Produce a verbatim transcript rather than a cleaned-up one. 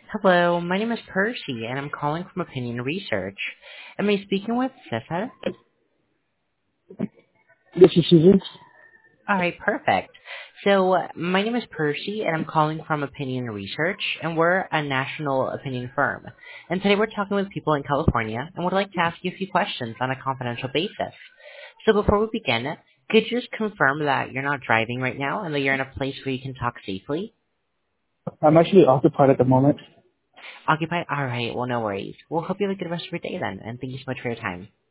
Hello, my name is Percy, and I'm calling from Opinion Research. Am I speaking with Cesar? This is Susan. All right, perfect. So, uh, my name is Percy, and I'm calling from Opinion Research, and we're a national opinion firm. And today we're talking with people in California, and would like to ask you a few questions on a confidential basis. So before we begin, could you just confirm that you're not driving right now, and that you're in a place where you can talk safely? I'm actually occupied at the moment. Occupied? All right, well, no worries. We'll hope you have a good rest of your day then, and thank you so much for your time.